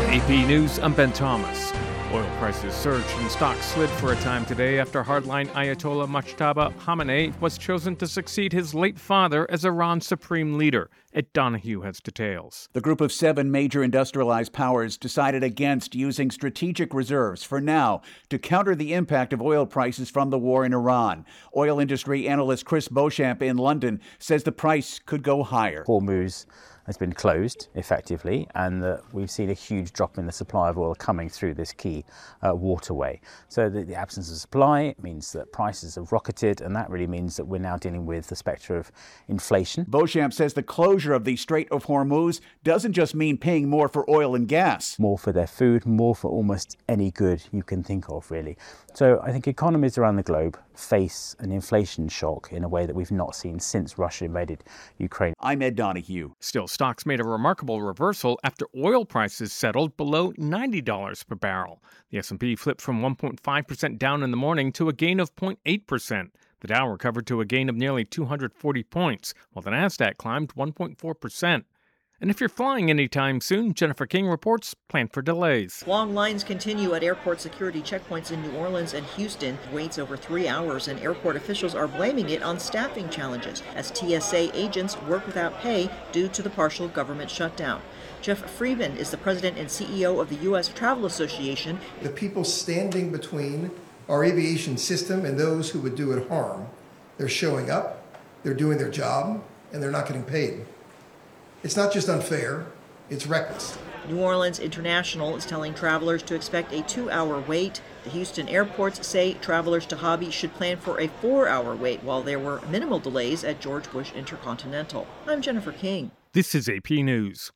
AP News, I'm Ben Thomas. Oil prices surged and stocks slid for a time today after hardline Ayatollah Mojtaba Khamenei was chosen to succeed his late father as Iran's supreme leader. Ed Donahue has details. The group of 7 major industrialized powers decided against using strategic reserves for now to counter the impact of oil prices from the war in Iran. Oil industry analyst Chris Beauchamp in London says the price could go higher. Hormuz has been closed effectively, and we've seen a huge drop in the supply of oil coming through this key waterway. So the absence of supply means that prices have rocketed, and that really means that we're now dealing with the spectre of inflation. Beauchamp says the closure of the Strait of Hormuz doesn't just mean paying more for oil and gas. More for their food, more for almost any good you can think of, really. So I think economies around the globe face an inflation shock in a way that we've not seen since Russia invaded Ukraine. I'm Ed Donahue. Still, stocks made a remarkable reversal after oil prices settled below $90 per barrel. The S&P flipped from 1.5% down in the morning to a gain of 0.8%. The Dow recovered to a gain of nearly 240 points, while the Nasdaq climbed 1.4%. And if you're flying anytime soon, Jennifer King reports plan for delays. Long lines continue at airport security checkpoints in New Orleans and Houston. Waits over 3 hours, and airport officials are blaming it on staffing challenges as TSA agents work without pay due to the partial government shutdown. Jeff Freeman is the president and CEO of the U.S. Travel Association. The people standing between our aviation system and those who would do it harm, they're showing up, they're doing their job, and they're not getting paid. It's not just unfair, it's reckless. New Orleans International is telling travelers to expect a 2-hour wait. The Houston airports say travelers to Hobby should plan for a 4-hour wait, while there were minimal delays at George Bush Intercontinental. I'm Jennifer King. This is AP News.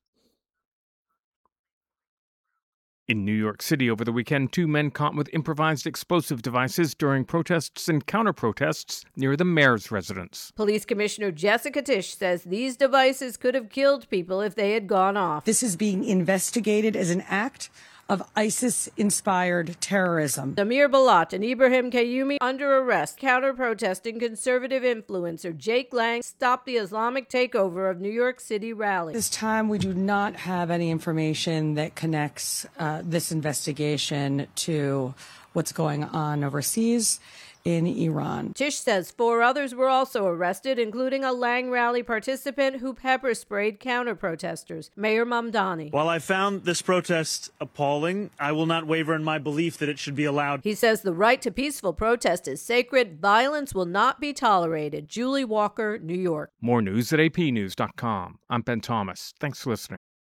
In New York City over the weekend, 2 men caught with improvised explosive devices during protests and counter-protests near the mayor's residence. Police Commissioner Jessica Tisch says these devices could have killed people if they had gone off. This is being investigated as an act of ISIS-inspired terrorism. Amir Balat and Ibrahim Kayumi under arrest. Counter-protesting conservative influencer Jake Lang stopped the Islamic takeover of New York City rally. This time, we do not have any information that connects this investigation to what's going on overseas in Iran. Tisch says 4 others were also arrested, including a Lang rally participant who pepper-sprayed counter-protesters, Mayor Mamdani. While I found this protest appalling, I will not waver in my belief that it should be allowed. He says the right to peaceful protest is sacred. Violence will not be tolerated. Julie Walker, New York. More news at apnews.com. I'm Ben Thomas. Thanks for listening.